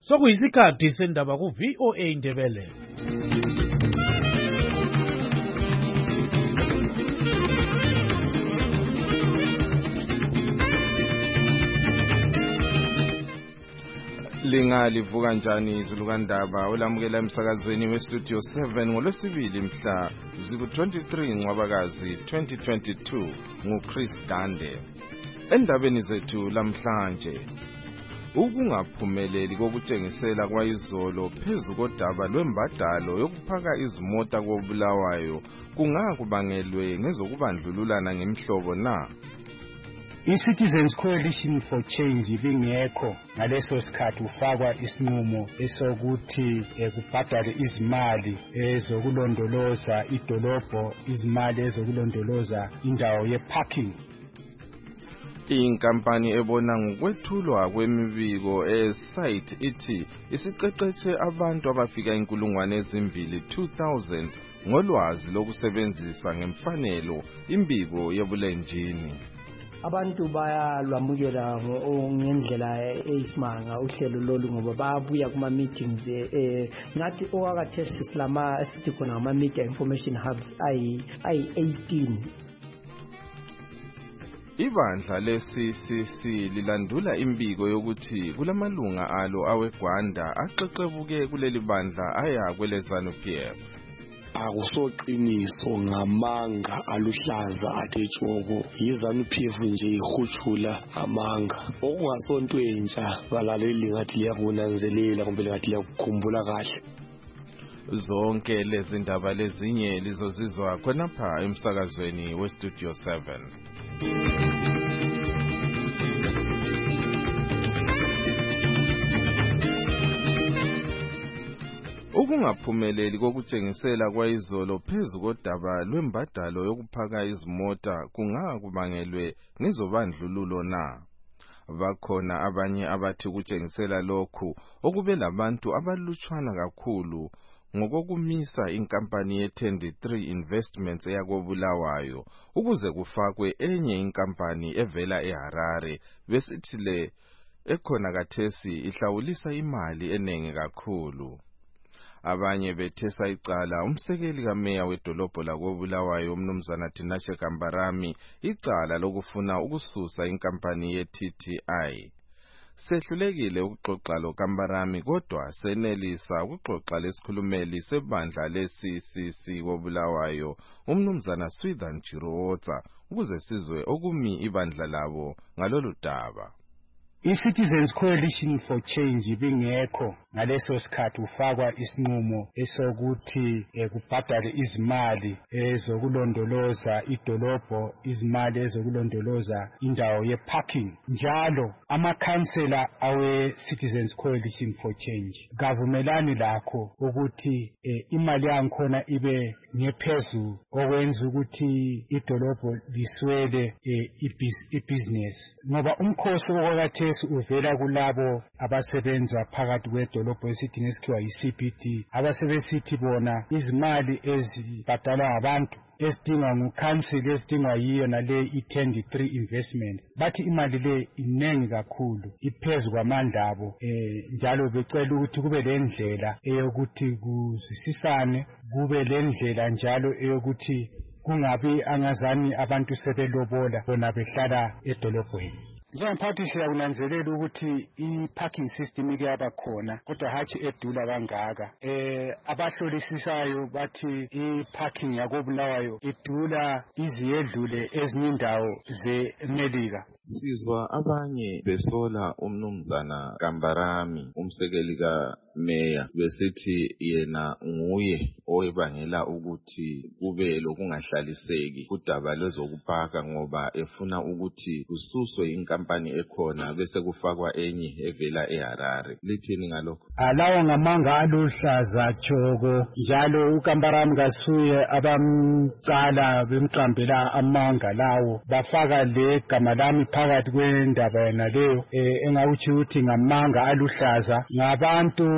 Sokuyisikhathi sendaba ku VOA Indebele. Lingalivuka njani izulu kandaba olamukela emsakazweni westudio 7 ngolwesibili mhla ziku-23 Ncwabakazi 2022 nguChris Dande. Endabeni zethu lamhlanje, ukungaphumeleli kokutshengisela kwayizolo phezu kodaba lwembadalo yokuphaka izimota koBulawayo kungakubangelwe ngezokubandlululana ngemihlobo na? I-Citizens Coalition for Change bingekho ngaleso sikhathi ufakwa isinqumo esokuthi kubhadale izimali ezokulondoloza idolobho, izimali ezokulondoloza indawo ye-parking. Inkampani ebona ngokwethulwa kwemibiko esite ithi isiqeqeshe abantu abafika 2,000 ngolwazi lokusebenzisa ngemfanelo imbiko yebulenjini. Abantu bayalwamukela ngendlela eyisimanga uhlelo lolu ngoba babuya kuma meetings ngathi owakathesi silama esithi khona ama media information hubs ayi 18. Ibandla le-CCC lilandula imbiko yokuthi kulamalunga alo awegwanda aqeqebuke kuleli bandla aya kweleZANU-PF. Akusoqiniso ngamanga aluhlaza athe tshoko, iZANU-PF nje ihutshula amanga. Okungasonto entsha balaleli ngathi liyakunanzelela kumbe ngathi liyakukhumbula kahle. Zonke lezi ndaba lezinye lizozizwa khonapha emsakazweni westudio 7. Ukungaphumeleli kokutshengisela kwayizolo phezu kodaba lwembadalo yokuphaka izimota kungakubangelwe ngezobandlululo na? Bakhona abanye abathi ukutshengisela lokhu okube labantu abalutshwana kakhulu ngokokumisa inkampani ye-23 Investments eyakoBulawayo ukuze kufakwe enye inkampani evela eHarare besithi le ekhona kathesi ihlawulisa imali enenge kakhulu. Abanye bethesa icala umsekeli kameya wedolobho lakoBulawayo umnumzana Tinashe Kambarami icala lokufuna ukususa inkampani ye-TTI. Sehlulekile ukuxoxa lo Kambarami kodwa senelisa ukuxoxa lesikhulumeli sebandla le-CCC koBulawayo umnumzana Swithan Chiroza ukuze sizwe okumi ibandla labo ngalolu daba. I-Citizens Coalition for Change bingekho ngaleso sikhathi ufakwa isinqumo esokuthi kubhadale izimali ezokulondoloza idolobho, izimali ezokulondoloza indawo ye-parking. Njalo amakhansela awe-Citizens Coalition for Change kavumelani lakho ukuthi imali yankhona ibe ngephezulu okwenza ukuthi idolobho liswele ibhizinesi, ngoba umkhosi okwakathesi uvela kulabo abasebenza phakathi kwedolobho esithi ngesikhiwa yi-CBD, abasebesithi bona izimali ezibhadalwa abantu esidingwa ngukhansili esidingwa yiyo nale i-23 Investments bathi imali le inengi kakhulu iphezu kwamandla abo, njalo becela ukuthi kube lendlela eyokuthi kuzwisisane, kube lendlela njalo eyokuthi kungabi angazani abantu sebelobola bona behlala edolobheni. Njengemphathi siyakunanzelela ukuthi i-parking system ike yaba khona kodwa hatshi edula kangaka. Abahlolisisayo bathi i-parking yakoBulawayo idula iziyedlule ezinye indawo zeMelika. Sizwa abanye besola umnumzana Kambarami umsekeli kameya besithi yena nguye oyebangela ukuthi kube lokungahlaliseki kudaba lwezokupaka ngoba efuna ukuthi kususwe inkampani ekhona bese kufakwa enye evela eHarare. Lithini ngalokho? Alawo ngamanga aluhlaza tshoko, njalo uKambarami kasuye abamcala bemqambela amanga lawo bafaka le gama lami phakathi kwendaba yona leyo engawuthi ukuthi ngamanga aluhlaza ngabantu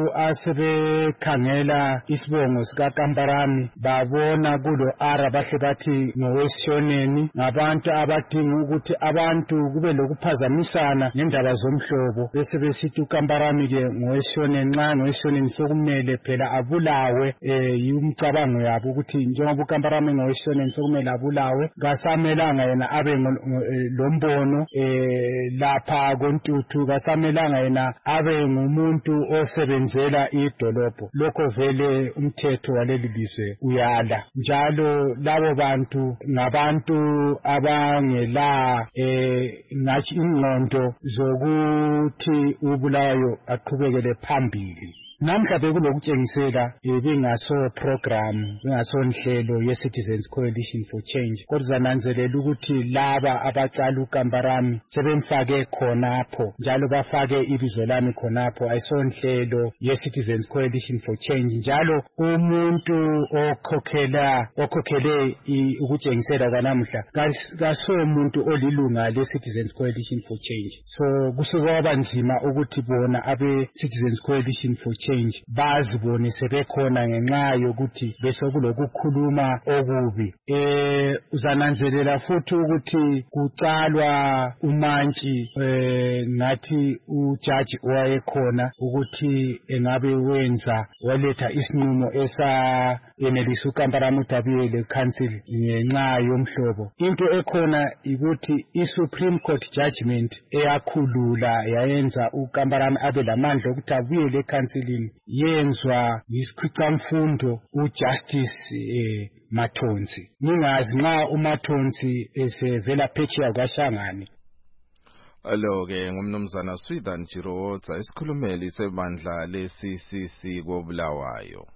asebekhangela isibongo sikaKamparami babona kulo ara bahle bathi ngowesishoneni ngabantu abadinga ukuthi abantu kube lokuphazamisana ngendaba zomhlobo bese besithi uKamparami ke ngowesishoneni nxa ngowesishoneni sokumele phela abulawe yumcabango yabo ukuthi njengoba uKamparami ngowesishoneni sokumele abulawe kasamelanga yena abe lombono lapha koNtuthu kasamelanga yena abe ngumuntu osebenzela idolobho lokho vele umthetho waleli lizwe uyala njalo labo bantu ngabantu abangela ngathi ingqondo zokuthi ubulayo aqhubekele phambili namhla bekulokutshengisela bengaso program bengaso nhlelo ye-Citizens Coalition for Change kodwa nanzelela ukuthi laba abacala uKamparami sebemfake khonapho njalo bafake ibizo lami khonapho ayisonhlelo ye-Citizens Coalition for Change njalo umuntu okhokhele ukutshengisela kanamuhla kasomuntu olilunga le-Citizens Coalition for Change so kusuka nzima ukuthi bona abe-Citizens Coalition for Change bazibone sebekhona ngenxa yokuthi besokulokukhuluma okubi uzananzelela futhi ukuthi kucalwa umantshi ngathi ujaji owayekhona ukuthi engabe wenza waletha isinqumo enelisa uKamparami uDabiyele council ngenxa yomhlobo into ekhona ukuthi iSupreme Court judgment eyakhulula yayenza uKamparami abe lamandla ukuthi abuyele eCouncil yenzwa yisikhwicamfundo uJustice Mathonsi ningazi nxa uMathonsi esevela phetsheya kwaShangane Alo-ke ngumnumzana Swithan Jirotsa isikhulumeli sebandla le-CCC koBulawayo.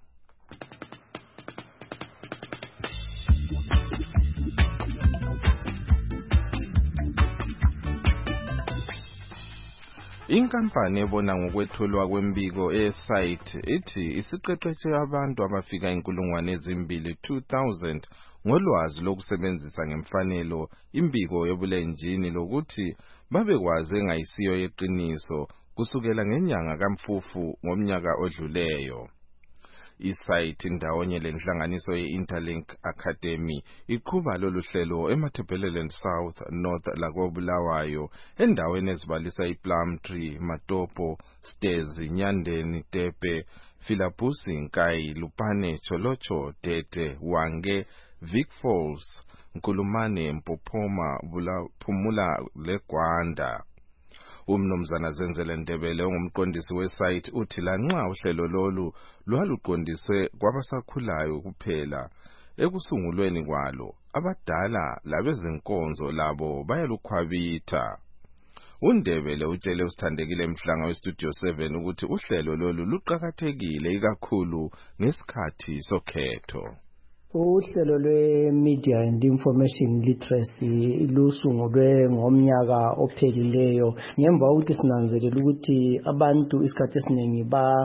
Inkampani ebona ngokwethulwa kwembiko e-site ithi isiqeqeshe abantu abafika 2,000 ngolwazi lokusebenzisa ngemfanelo imbiko yobulenjini lokuthi babekwazi engayisiyo yeqiniso kusukela ngenyanga kaMfufu ngomnyaka odluleyo. I-site ndawonye lenhlanganiso ye-Interlink Academy iqhuba lolu hlelo eMatabeleland South North lakoBulawayo endaweni ezibalisa iPlumtree, Matopo, Stezi, Nyandeni, Tepe, Filabusi, Nkai, Lupane, Cholocho, Tete, Wange, Vic Falls, Nkulumane, Mpophoma, Phumula leGwanda. Umnumzana Zenzele Ndebele ongumqondisi wesite uthi lanxa uhlelo lolu lwaluqondiswe kwabasakhulayo kuphela ekusungulweni kwalo abadala labezinkonzo labo bayalukhwabitha. uNdebele utshele usithandekile emhlanga westudio 7 ukuthi uhlelo lolu luqhakathekile ikakhulu ngesikhathi sokhetho. Uhlelo lwe-Media and Information Literacy lusungulwe ngomnyaka ophelileyo ngemva ukuthi sinanzelela ukuthi abantu isikhathi esiningi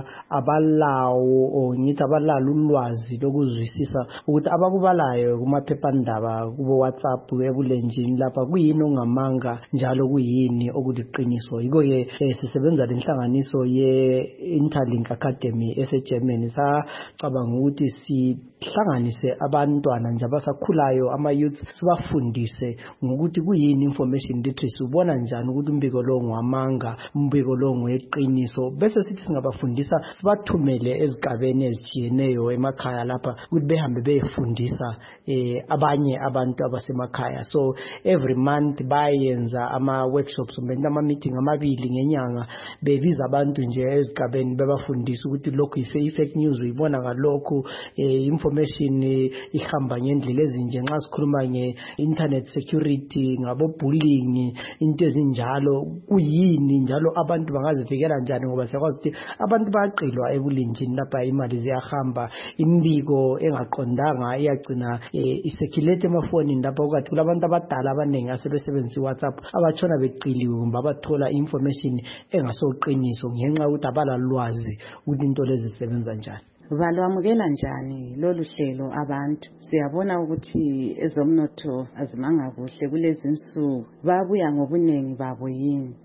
abalawo ngithi abalalo ulwazi lokuzwisisa ukuthi abakubalayo kumaphephandaba kubo WhatsApp ebulenjini lapha kuyini ongamanga njalo kuyini okuliqiniso. Yiko-ke sisebenza lenhlanganiso ye-Interlink Academy eseGermany sacabanga ukuthi sihlanganise abantwana nje abasakhulayo ama-youth sibafundise ngokuthi kuyini information literacy ubona njani ukuthi umbiko lo ngwamanga umbiko lo ngweqiniso bese sithi singabafundisa sibathumele ezigabeni ezitshiyeneyo emakhaya lapha ukuthi behambe beyefundisa abanye abantu abasemakhaya. So every month bayenza ama-workshops ama meeting amabili ngenyanga bebiza abantu nje ezigabeni bebafundisa ukuthi lokhu i-fake news uyibona ngalokhu information ihamba ngendlela ezinje nxa sikhuluma nge-internet security ngabo bullying into ezinjalo kuyini njalo abantu bangazivikela njani ngoba siyakwazi ukuthi abantu bayaqilwa ebulenjini lapha imali ziyahamba imbiko engaqondanga iyagcina isirculate emafonini lapha ukuthi kulabantu abadala abaningi asebesebenzisa WhatsApp abatshona beqiliwe kumbe abathola information engasoqiniso ngenxa ukuthi abalalwazi ukuthi into lezi zisebenza njani. Balwamukela njani lolu hlelo abantu? Siyabona ukuthi ezomnotho azimanga kuhle kulezi insuku. Babuya ngobunengi babo yini?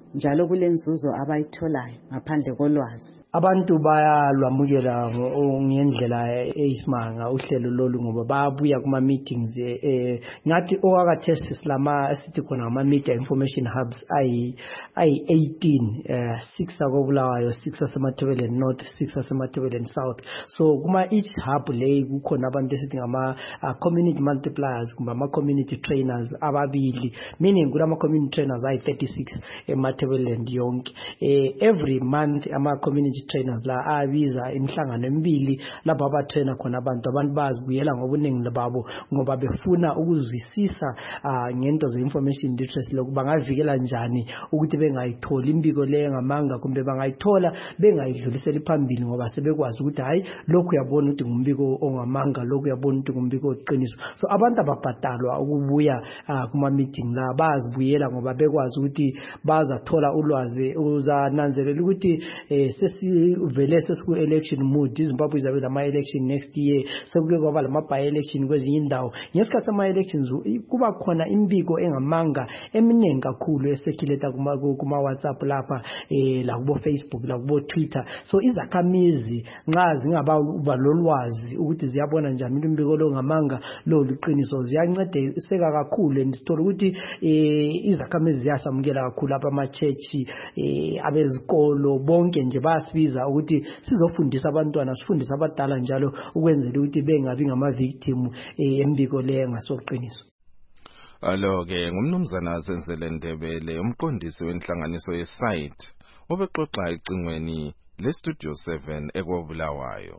njalo kulenzuzo abayitholayo ngaphandle kolwazi. Abantu bayalwamukela ngendlela eyisimanga uhlelo lolu ngoba bayabuya kuma meetings ngathi owakathesi silama sithi khona ama media information hubs ayi 18 6 akobulawayo 6 asemathebeleni north 6 asemathebeleni south. So kuma each hub le kukhona abantu esithi ngama community multipliers kumbe ama community trainers ababili, meaning kulama community trainers ayi 36 emathebeleni yonke. Every month ama community trainers la abiza imihlangano emibili lapho abatrainer khona abantu bazibuyela ngobuningi babo ngoba befuna ukuzwisisa ngento ze information literacy lokuba bangavikela njani ukuthi bengayitholi imbiko le ngamanga kumbe bangayithola bengayidlulisela phambili ngoba sebekwazi ukuthi hayi lokhu yabona ukuthi ngumbiko ongamanga, lokhu yabona ukuthi ngumbiko oqiniso. So abantu ababhatalwa ukubuya kuma meeting la bazibuyela ngoba bekwazi ukuthi bazathola ulwazi, uzananzelela ukuthi vele sesiku election mood. iZimbabwe izabe lama election next year, sekuke kwaba lama by election kwezinye indawo. Ngesikhathi sama elections kuba khona imbiko engamanga eminingi kakhulu esekileta kuma WhatsApp lapha la kubo Facebook la kubo Twitter. So izakhamizi nxa zingaba lolwazi ukuthi ziyabona njani imbiko lo ngamanga lo liqiniso ziyancediseka kakhulu, andisithola ukuthi izakhamizi ziyasamukela kakhulu lapha ama church abezikolo bonke nje basibiza ukuthi sizofundisa abantwana, sifundisa abadala njalo ukwenzela ukuthi bengabi ngama victim embiko le ngasoqiniso. Alo-ke ngumnumzana Zenzele Ndebele, umqondisi wenhlanganiso ye-site obexoxa ecingweni le-Studio 7 ekobulawayo.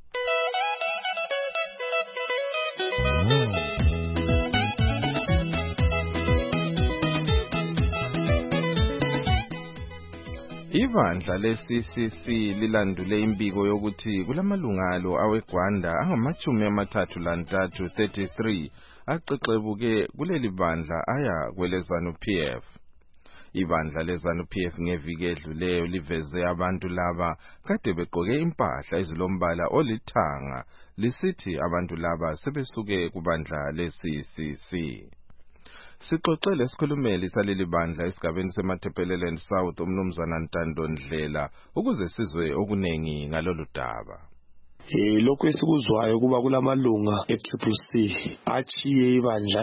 Ibandla le-CCC lilandule imbiko yokuthi kulamalungalo aweGwanda angama-33 axexebuke kuleli bandla aya kwele-ZANU-PF. Ibandla le-ZANU-PF ngeviki edluleyo liveze abantu laba kade begqoke impahla ezilombala olithanga lisithi abantu laba sebesuke kubandla le-CCC. Sixoxele isikhulumeli saleli bandla esigabeni seMathebeleland South umnumzana Ntando Ndlela ukuze sizwe okunengi ngalolu daba. Lokho esikuzwayo kuba kulamalunga e-CCC achiye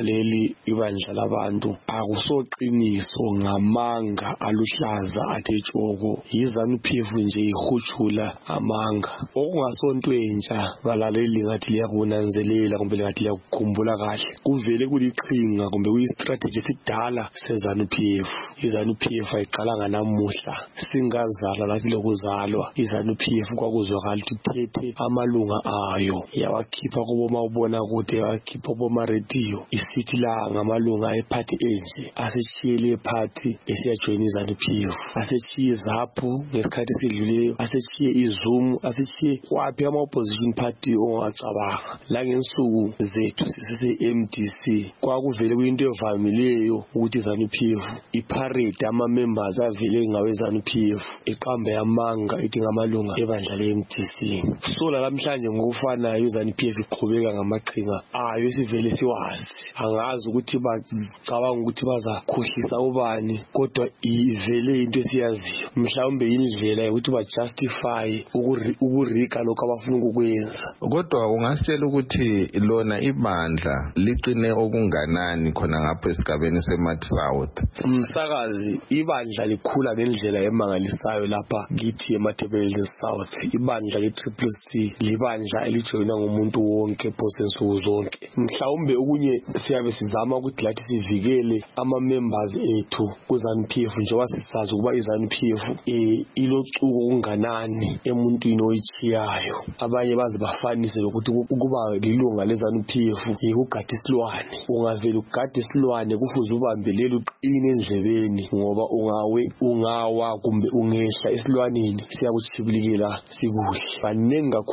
ibandla labantu akusoqiniso ngamanga aluhlaza athe tshoko, yiZANU-PF nje ihutshula amanga okungasonto entsha balaleli ngathi liyakunanzelela kumbe ngathi liyakukhumbula kahle. Kuvele kuliqhinga kumbe kuyistrategy esidala seZANU-PF. iZANU-PF ayiqalanga namuhla, singazalwa lathi lokuzalwa iZANU-PF kwakuzwakala ukuthi ithethe amalunga ayo yawakhipha kubomabona kude, yawakhipha kubomaradio isithi la ngamalunga eparty enje asechiyele party esiyajoin iZANU-PF, asechiye ZAPU ngesikhathi sidluleyo, asechiye iZoom, asechiye kwapi ama-opposition party ongacabanga. La ngensuku zethu sise-MDC kwakuvele kuyinto evamileyo ukuthi iZANU-PF iparade ama-members avele ngawe ZANU-PF iqambe yamanga ithi ngamalunga ebandla le-MDC. So namhlanje ngokufanayo iZANU-PF iqhubeka ngamaqhinga ayo esivele siwazi. Angazi ukuthi bacabanga ukuthi bazakhohlisa ubani, kodwa ivele into esiyaziyo. Mhlawumbe indlela yokuthi bajustify ukurika lokho abafuna ukukwenza. Kodwa ungasitshela ukuthi lona ibandla liqine okunganani khona ngapho esigabeni seMath South? Msakazi, ibandla likhula ngendlela emangalisayo lapha kithi eMathebeleland South. Ibandla le-CCC libandla elijoyinwa ngumuntu wonke phose nsuku zonke. Mhlawumbe okunye siyabe sizama ukuthi lathi sivikele ama-members ethu kuZANU-PF njengoba sisazi ukuba iZANU-PF ilocuko okunganani emuntwini oyichiyayo. Abanye bazibafanise ukuthi ukuba lilunga leZANU-PF yikugada isilwane. Ungavela ugada isilwane kufuze ubambelele uqine endlebeni ngoba ungawa kumbe ungehla esilwaneni siyakuchibilikela sikuhle. Banengi kakhulu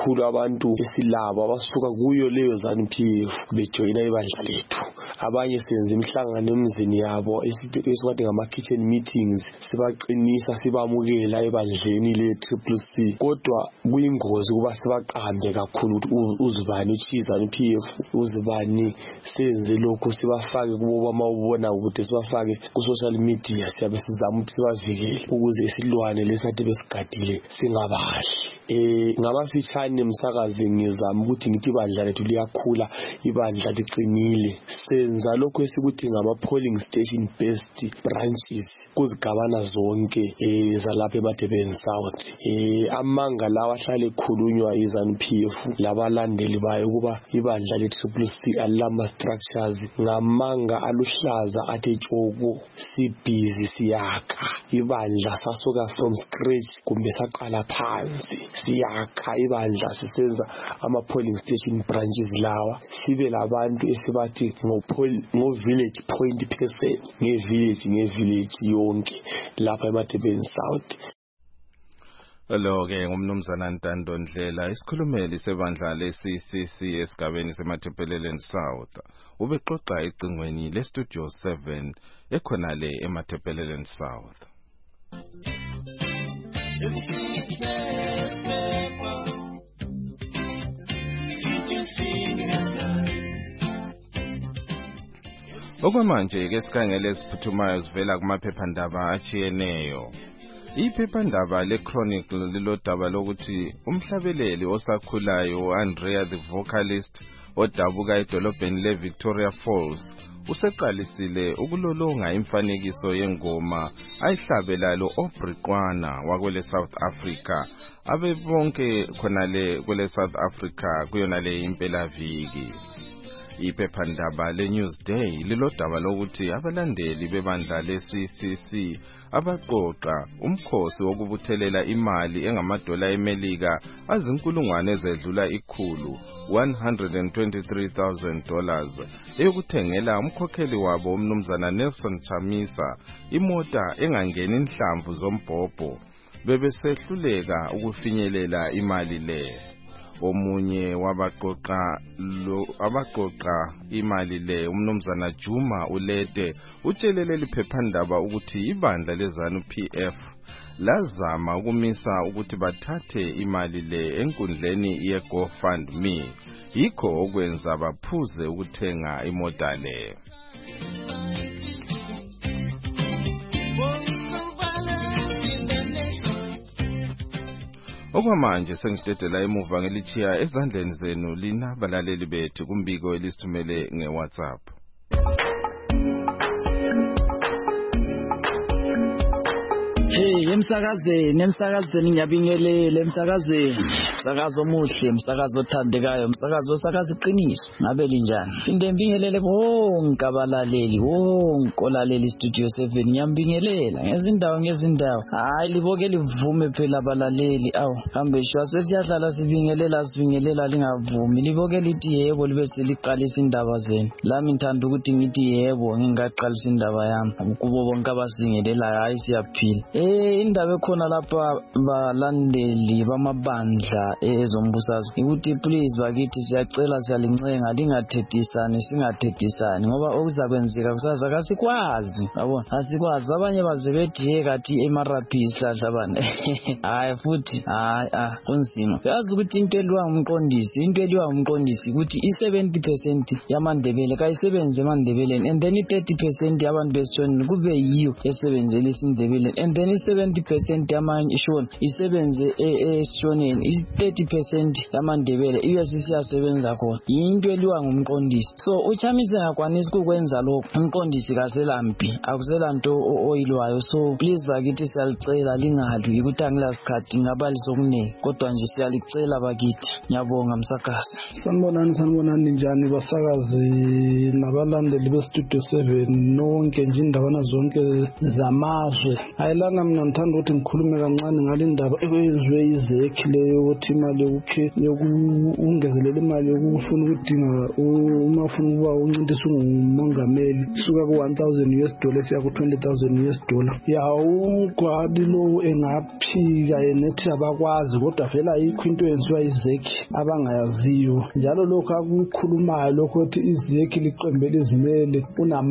kakhulu abantu esilabo abasuka kuyo leyo ZANU-PF bejoyina ibandla lethu. Abanye senze imihlangano emizini yabo esithi ngama-kitchen meetings, sibaqinisa sibamukela ebandleni le-CCC. Kodwa kuyingozi kuba sibaqambe kakhulu ukuthi uzibani uChiza-PF, uzibani senze lokho sibafake kubo bamawubona ukuthi sibafake ku-social media, siyabe sizama ukuthi sibavikele ukuze isilwane lesathi besigadile singabahli. Ngamafitshane msakazi ngizama ukuthi ngithi ibandla lethu liyakhula, ibandla liqinile. Senza lokho esikuthi ngama-polling station based branches kuzigabana zonke zalapha eMadebeni South. Amanga lawa ahlale ekhulunywa iZANU-PF labalandeli bayo kuba ibandla le-CCC alama structures ngamanga aluhlaza athe tshoko, sibhizi siyakha ibandla sasuka from scratch kumbe saqala phansi siyakha ibandla sisenza ama-polling station branches lawa sibe labantu esibathi ngo-village point person nge-village yonke lapha eMadebeni South. Lo-ke ngumnumzana Ntando Ndlela, isikhulumeli sebandla le-CCC esigabeni seMatabeleland South. Ubexoxa ecingweni le-Studio 7 ekhonale eMatabeleland South. Okwamanje ke sikhangele esiphuthumayo sivela kumaphephandaba achiyeneyo. Iphephandaba le-Chronicle lilodaba lokuthi umhlabeleli osakhulayo Andrea the vocalist odabuka edolobheni le-Victoria Falls useqalisile ukulolonga imfanekiso yengoma ayihlabela lo-Aubrey Qwana wakwele South Africa abebonke khonale kwele South Africa kuyonale impelaviki. Iphephandaba le-Newsday lilodaba lokuthi abalandeli bebandla le-CCC abaqoqa umkhosi wokubuthelela imali engamadola eMelika azinkulungwane ezedlula ikhulu $123,000 eyokuthengela umkhokheli wabo umnumzana Nelson Chamisa imota engangeni inhlamvu zombhobho bebesehluleka ukufinyelela imali le. Omunye wabaqoqa imali le umnumzana Juma Ulete utshelele liphephandaba ukuthi ibandla leZANU-PF lazama ukumisa ukuthi bathathe imali le enkundleni ye-GoFundMe, yikho okwenza baphuze ukuthenga imota le. Okwamanje sengidedela emuva ngelichiya ezandleni zenu lina balaleli bethu kumbiko elisithumele ngeWhatsApp. Emsakazweni ngiyabingelela emsakazweni. Umsakazo omuhle, umsakazo othandekayo, umsakazo osakaza iqiniso. Ngabe linjani? Phinde ngibingelele bonke abalaleli, wonke olaleli Studio 7 ngiyambingelela ngezindawo. Hayi liboke livume phela abalaleli. Kambe shwa sesiyahlala sibingelela lingavumi. Liboke lithi yebo libe seliqalisa indaba zenu. Lami ngithanda ukuthi ngithi yebo ngingaqalisa indaba yami. Kubo bonke abasingelelayo hayi siyaphila. Indaba ekhona lapha balandeli bamabandla ezombusazwe ukuthi please bakithi siyacela siyalincenga singathethisani ngoba okuzakwenzeka kusaza akasikwazi yabo asikwazi abanye baze bethi kathi emaraphi isihlahla bana hayi futhi kunzima yazi ukuthi into eliwa umqondisi ukuthi i70% yamandebele kayisebenze emandebeleni and then i30% yabantu besishoni kube yiyo esebenzele isindebele and then 70% yamashoni isebenze esishoneni, 30% yamandebele iyasiyasebenza khona. Into eliwa ngumqondisi. So uChamisa ngakwanisa ukwenza lokho. Umqondisi kaselampi, akuselanto oyilwayo. So please bakithi siyalicela lingalwi ukuthi angilasikhathi ngabali sokunene. Kodwa nje siyalicela bakithi. Ngiyabonga msakazi. Sanibonani njani basakazi nabalandeli beStudio 7 nonke nje indawana zonke zamazwe. Ayilanga mina ngingathanda ukuthi ngikhulume kancane ngale ndaba ekwezwe izekhi leyo ukuthi imali yokungezelela imali yokufuna ukudinga uma ufuna ukuba uncintise ungumongameli suka ku$1,000 siya ku$20,000. Umgwadi lo engaphika nethi abakwazi kodwa vele ayikho into eyenziwa izekhi abangayaziyo. Njalo lokho akukhulumayo lokho ukuthi izekhi liqembele izimele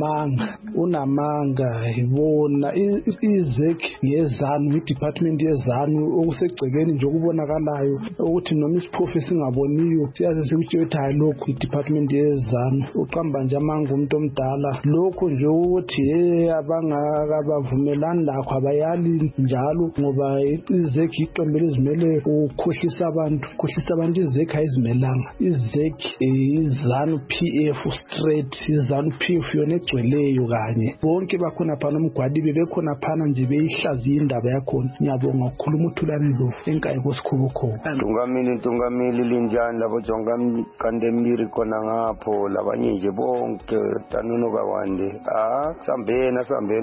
unamanga ibona izekhi yezanu idepartment yezanu okusegcekeni nje okubonakalayo ukuthi noma isiphofu singaboniyo siyaze sikutshela ukuthi hayi lokho idepartment yezanu uqamba nje amanga umuntu omdala lokho nje ukuthi abangakabavumelani lakho abayali njalo ngoba izekhi iqembele izimele ukhohlisa abantu izekhi ayizimelanga izekhi izanu PF straight izanu PF yona egcweleyo kanye bonke bakhona phana umgwadi bebekhona phana nje beyihlaziya indaba yakhona. Ngiyabonga ukukhuluma uThulani lo enkayi koSikhubukhulu. Tungamili linjani labo jonga kandemiri khona ngapho labanye nje bonke tanuno kawande sambeni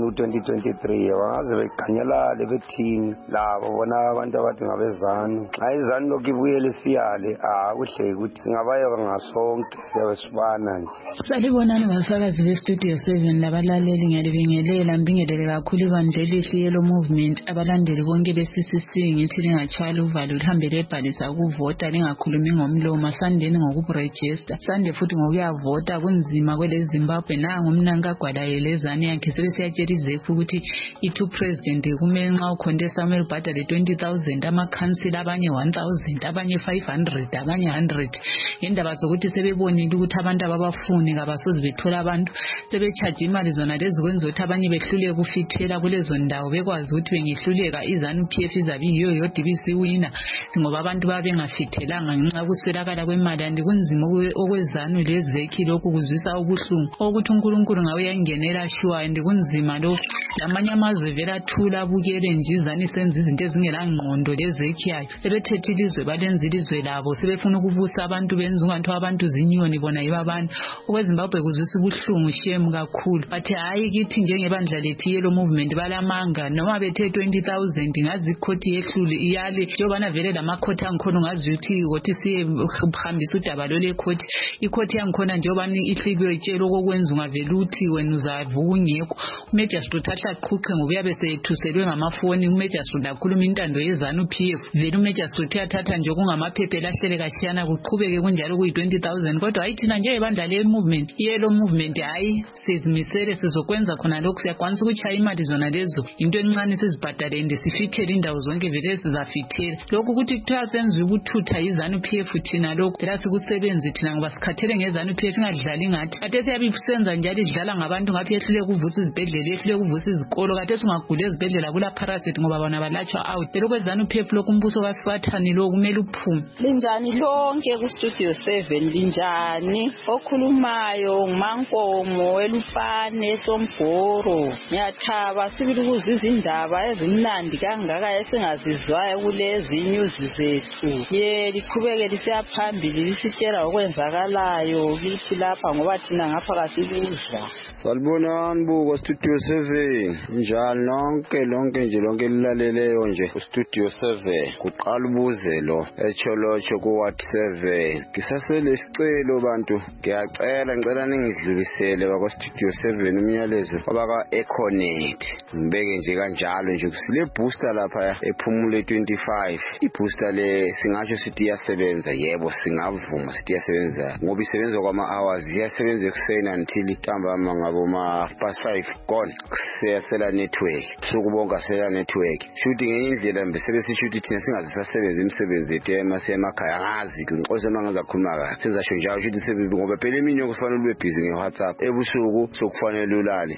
u2023 abangaze bekhanyalale bethini labo bona abantu abathi ngabezanu ayizani lokibuyele siyale kuhle ukuthi singabaye ngasonke siyabe sibana nje. Salibonani basakazi beStudio 7 labalaleli ngiyalibingelela mbingelele kakhulu ibandlelihle Yellow Movement abalandeli bonke beCCC ngithi lingachwala uvalo lihambele ebhalisa ukuvota lingakhulumi ngomlomo sandeni ngokuregister sande futhi ngokuyavota kunzima kwele Zimbabwe nangu umnanka gwalayelezane yakhe sebesiyatshela izekhu ukuthi i2 president kumele nxa ucontest Samuel Bhatale 20,000 amakhansila abanye 1,000 abanye 500 abanye 100 indaba zokuthi sebebonile ukuthi abantu ababafuni kabasozi bethola abantu sebechaje imali zona lezi kwenza ukuthi abanye behluleke ukufithela kulezo ndawo bekwazi ukuthi bengihluleka izanu PF izabe yiyo yodwa ibisiwina ngoba abantu babengafithelanga ngenxa kuswelakala kwemali andikunzima okwezanu lezekhi lokhu kuzwisa ubuhlungu ukuthi uNkulunkulu ngawe yangenela sure andikunzima lokhu amanye amazwe vela thula abukele nje izani senza izinto ezingelangqondo lezekhi yayo sebethethe ilizwe balenza ilizwe labo sebefuna ukubusa abantu benza ungathi abantu zinyoni bona yiba abantu okweZimbabwe kuzwisa ubuhlungu shame kakhulu bathi hayi kithi njengebandla lethi Yellow Movement balamanga noma bethe 20,000 ngazi ikhoti yehlule iyale njobana vele lamakhoti angikhona ngazi ukuthi siye uhambisa udaba lo lekhoti ikhoti yangikhona njobani ihlikiwe itshela okwenza ungavela uthi wena uzavuka ungekho uMajesty ahlaqhuqhe ngoba uyabe sethuselwe ngamafoni uMajesty lakhuluma intando yezanu PF vele uMajesty uyathatha nje kungamaphephe lahlele kashiyana kuqhubeke kunjalo kuyi20,000 kodwa ayithina nje ibandla leMovement Yellow Movement hayi sizimisele sizokwenza khona lokho siyakwanisa ukuchaya imali zona lezo into encane sizibhadalende sifithele indawo zonke vele sizafithela lokho ukuthi kuthiwa senze ubuthutha izanu PF thina lokho phela sikusebenzi thina ngoba sikhathele ngezanu PF ingadlali ngathi kade siyabe kusenza njalo idlala ngabantu ngapha ehlule kuvusa izibhedlela ehlule kuvusa izikolo kade singagula ezibhedlela kula parasite ngoba bona balatshwa out lokho ezanu PF lokho umbuso kaSibathani lo kumele uphume. Linjani lonke kuStudio 7 linjani okhulumayo nguMankomo Elufane Sombhoro ngiyathaba sibili ukuzwa izindaba ezimnandi kangaka esingazizwayo kulezi news zethu liqhubeke lisiyaphambili lisitshela okwenzakalayo kithi lapha ngoba thina ngapha kasiludla. Salibonani buko Studio 7 njalo lonke lilaleleyo nje kuStudio 7 kuqala ubuzelo echolocho ku WhatsApp ngisasele isicelo bantu ngicela ningidlulisele bako Studio 7 umyalezo abaka Econet ngibeke nje kanjalo nje kusile booster lapha ephumule 25 ibooster le singasho sithi iyasebenza yebo singavuma sithi iyasebenza ngoba isebenza kwama hours iyasebenza ekuseni until ntambama ngabo ma past 5 gone siyasela network sokubonga sela network shooting ngenye indlela mbesebe sishuthi thina singazisasebenza imisebenzi yethu emakhaya ngazi ngiqose mangaza khuluma kahle senzasho njalo shuthi sebenzi ngoba phela eminye kufanele ube busy ngeWhatsApp ebusuku sokufanele ulale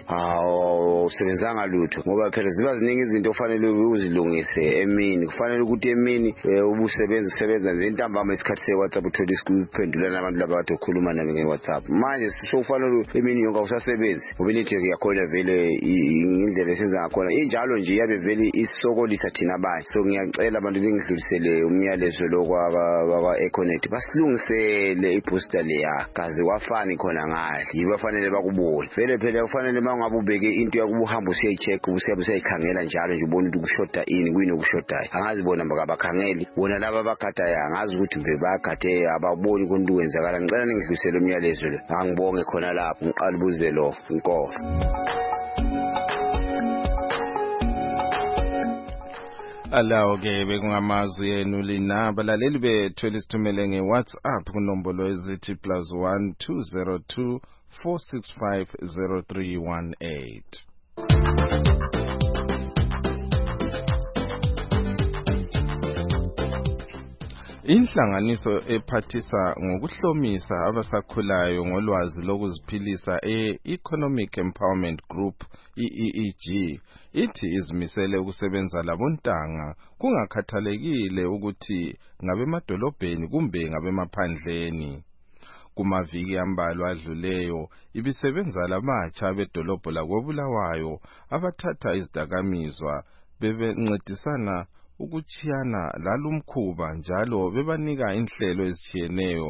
usebenzanga lutho ngoba phela ziba ziningi izinto ofanele uzilungise emini kufanele ukuthi emini ubusebenza nje intambama isikhathi seWhatsApp uthola isikuphendula nabantu labathi okhuluma nami ngeWhatsApp manje sokufanele emini yonke usasebenzi ngoba network yakhona vele indlela esenza ngakhona injalo nje yabe vele isokolisa thina abanye so ngiyacela abantu ngidlulisele umyalezo lo kwa Econet basilungisele ibooster leya kaze wafani khona ngahle yibafanele bakubone vele phela ufanele mangabe ubeke into yakubuhamba usiyayicheck usiyabe usiyayikhangela nje njalo nje ubona ukuthi kushoda ini kuyini okushodayo angazibona bakabakhangeli bona laba abakhathayo angazi ukuthi mbe bakhathe ababoni konke kwenzakala ngicela ningidlulisele umyalezo lo angibonge khona lapho ngiqala ubuze lo inkosi. Alawo ke bekungamazwi yenu lina balaleli bethu lisithumele ngeWhatsApp kunombolo ezithi +1 202 465 0318. Inhlanganiso ephathisa ngokuhlomisa abasakhulayo ngolwazi lokuziphilisa Economic Empowerment Group EEG ithi izimisele ukusebenza labontanga kungakhathalekile ukuthi ngabemadolobheni kumbe ngabemaphandleni. Kumaviki ambalwa adluleyo ibisebenza lamatsha bedolobho lakoBulawayo abathatha izidakamizwa bebencedisana ukuchiyana lalumkhuba njalo bebanika inhlelo ezitshiyeneyo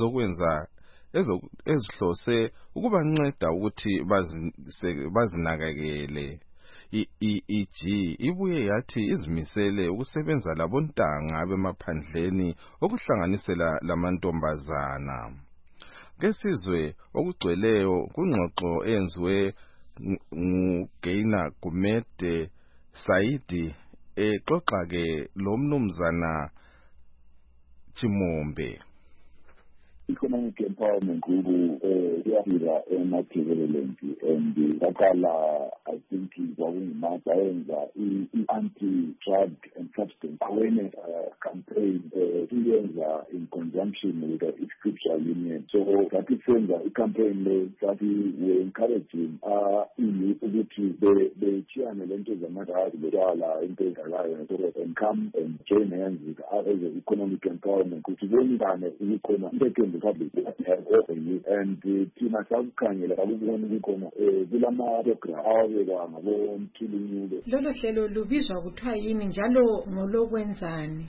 ezihlose ukubanceda ukuthi bazinakekele. EEG ibuye yathi izimisele ukusebenza labontanga bemaphandleni okuhlanganisela lamantombazana. Kesizwe okugcweleyo kungxoxo enziwe nguGeina Gumede Saidi exoxa ke lo mnumzana Chimombe. Economic Empowerment Group iyafika eMathebeleland and bakala I think kwakungumazayenza i-anti-drug and substance awareness campaign iyenza in conjunction with the Scripture Union. So that isenza i-campaign le that we encouraging youth ukuthi bechiyane lento zamadrugs bedala into ezalayo and come and join hands with others as economic empowerment ukuthi bonibane ukukhona into and thina sakukhangela kakubona ukukhona kulama program awabekwa ngabomthulunyulo. Lolo hlelo lubizwa kuthiwa yini njalo ngolokwenzani?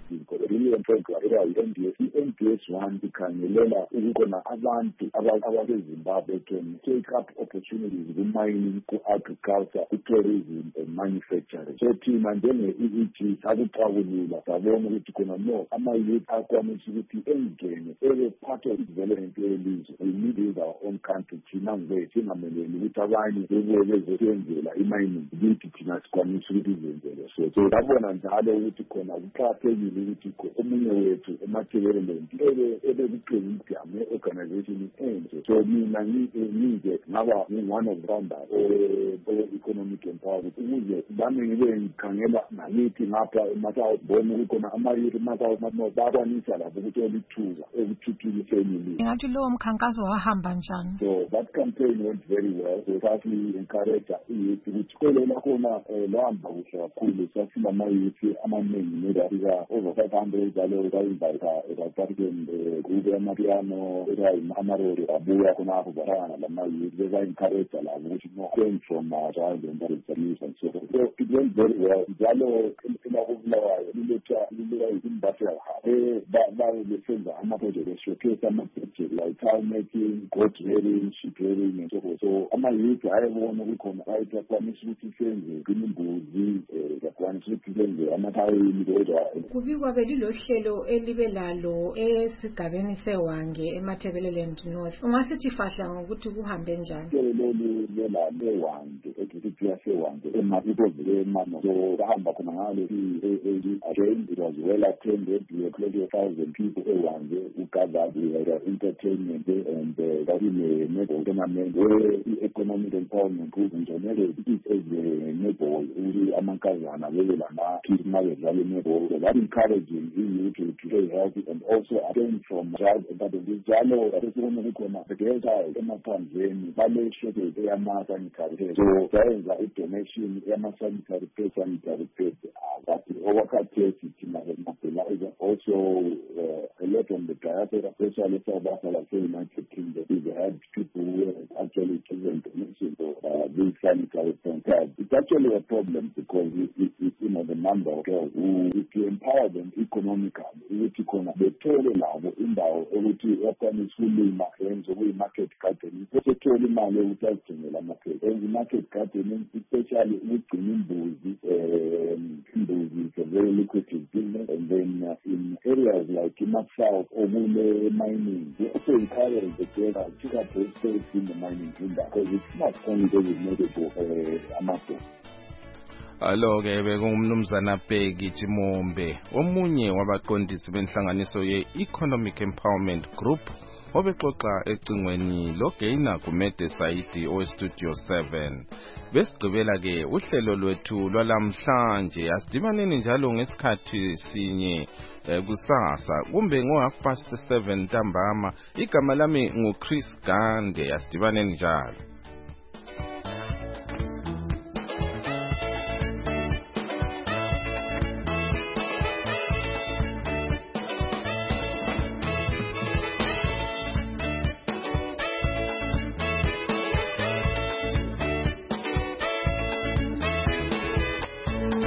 NPS 1 ikhangelela ukukhona abantu abaseZimbabwe can take up opportunities ku-mining, ku-agriculture, ku-tourism and manufacturing. So thina njenge-EEG sakuxakulula sabona ukuthi khona no ama-youth akwanisa ukuthi engene ebe part of development yelizwe. We need in our own country thina singameleli ukuthi abanye bezosenzela i-mining ukuthi thina sikwanisa ukuthi izenzele. So sabona njalo ukuthi khona kuqakathekile ukuthi omunye wethu eMathebeleland ebekuqinile ame-organization enje. So mina ngize ngaba one of founders economic empowerment ukuze bami ngibe ngikhangela ngakithi ngapha eMathawubona ukukhona ama-youth eMathawubona bakwanisa lapho ukuthola ithuba ekuthuthukiseni. Ngathi lowo mkhankaso wahamba njani? So that campaign went very well. So sathi encourage youth ukuthi kwelela khona lahamba kuhle kakhulu. Sathi ama-youth amaningi nedafika over 500 alo bayinvayita ebaparken group yamapiano amarori abuya khonapho barana lama-youth beba-encourage labo ukuthi no going from child and and so forth. So it went very well. Njalo elakobulawayo liletha imbasela besenza ama-project eshowcase ama-project like tile making, goat rearing, sheep rearing and so forth. So ama-youth ayebona ukukhona right akwanisa ukuthi senze imbuzi akwanisa ukuthi senze amathawini kodwa kubikwa belilo hlelo elibe lalo esigabeni sewange eMathebeleland North. Ungasithi fahla ngokuthi kuhambe njani? Lolu lelalo ewange ekithi yasewange emaphiko emano. So bahamba khona ngalo again it was well attended. We had 20,000 people ewange ugathered. We had entertainment and that in the tournament where the economic empowerment group injonele it is a netball uri amankazana lelana kids mabedlala netball. So that encouraging you to stay healthy and also again from child but njalo asibona ukukhona bedela emaphandleni balesheke eyama-sanitary. So sayenza i-donation yama-sanitary pads that overcapacity thina emabhela also a lot on the diaspora, especially South Africa, United Kingdom. We had people who were actually given donation to these sanitary pads. actually a problem because the number of girls who, if you empower them economically, ukuthi khona bethole labo indawo ukuthi yakwanisa ukulima yenze okuyi-market gardening, besethole imali yokuthi azigcinele amaphepha. And i-market gardening, especially ukugcina imbuzi, imbuzi is a very lucrative business. And then in areas like South or mining, we also encourage the girls to pick up those skills in the mining industry because it's not only designated for amaphepha. Alo-ke bekungumnumzana Bheki Chimombe, omunye wabaqondisi benhlanganiso ye-Economic Empowerment Group, obexoxa ecingweni loGaina Gumede Saidi oweStudio 7. Besigqibela-ke uhlelo lwethu lwalamhlanje, asidibaneni njalo ngesikhathi sinye kusasa kumbe ngo7:30 ntambama. Igama lami nguChris Gande, asidibaneni njalo.